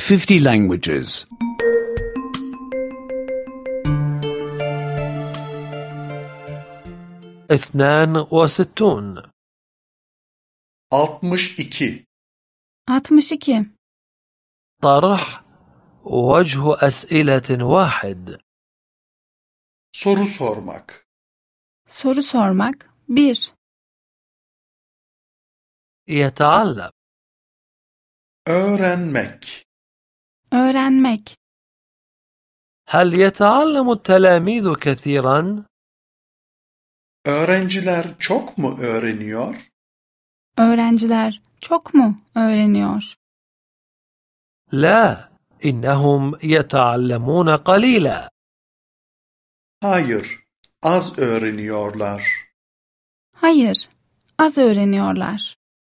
50 languages. 62 62 62. طرح وجه أسئلة واحد. Soru sormak. Soru sormak 1. يتعلم. Öğrenmek. Öğrenmek. هل يتعلم التلاميذ كثيرا؟ Öğrenciler çok mu öğreniyor? Öğrenciler çok mu öğreniyor? لا، إنهم يتعلمون قليلا. Hayır, az öğreniyorlar. Hayır, az öğreniyorlar.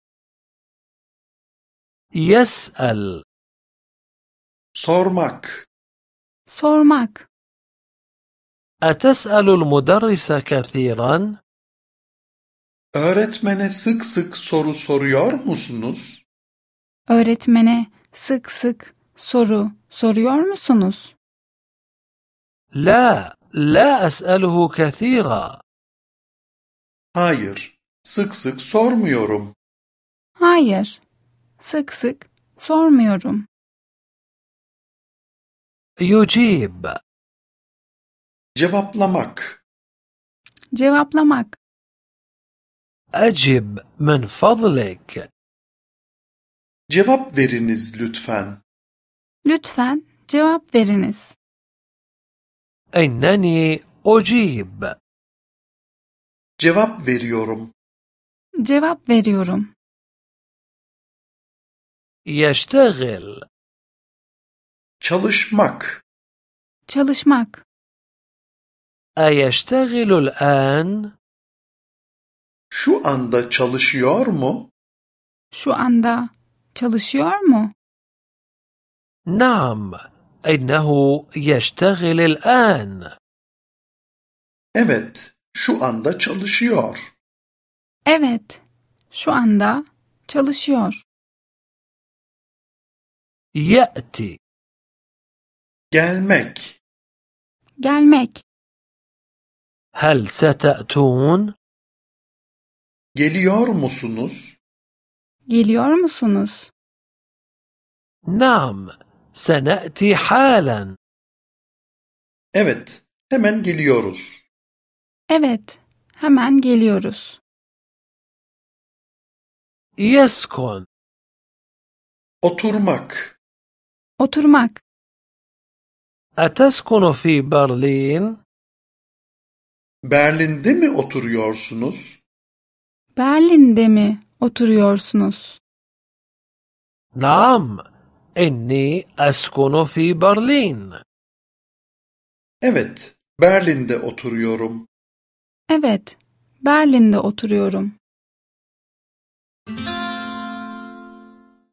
يسأل. Sormak. Sormak. أتسأل المدرس كثيرا؟ Öğretmene sık sık soru soruyor musunuz? Öğretmene sık sık soru soruyor musunuz? لا، لا أسأله كثيرا. Hayır, sık sık sormuyorum. Hayır, sık sık sormuyorum. يجيب. Cevaplamak. Cevaplamak. أجب من فضلك. Cevap veriniz lütfen. Lütfen cevap veriniz. إنني أجيب. Cevap veriyorum. Cevap veriyorum. يشتغل. Çalışmak. Çalışmak. أيشتغل الآن؟ Şu anda çalışıyor mu? Şu anda çalışıyor mu? نعم، إنه يشتغل الآن. Evet, şu anda çalışıyor. Evet, şu anda çalışıyor. يأتي. Gelmek. Gelmek. هل ستأتون؟ Geliyor musunuz? Geliyor musunuz? نعم، سنأتي حالا. Evet, hemen geliyoruz. Evet, hemen geliyoruz. يسكن. Oturmak. Oturmak. أتسكن في برلين؟ Berlin'de mi oturuyorsunuz? Berlin'de mi oturuyorsunuz? نعم، إني أسكن في برلين. Evet, Berlin'de oturuyorum. Evet, Berlin'de oturuyorum.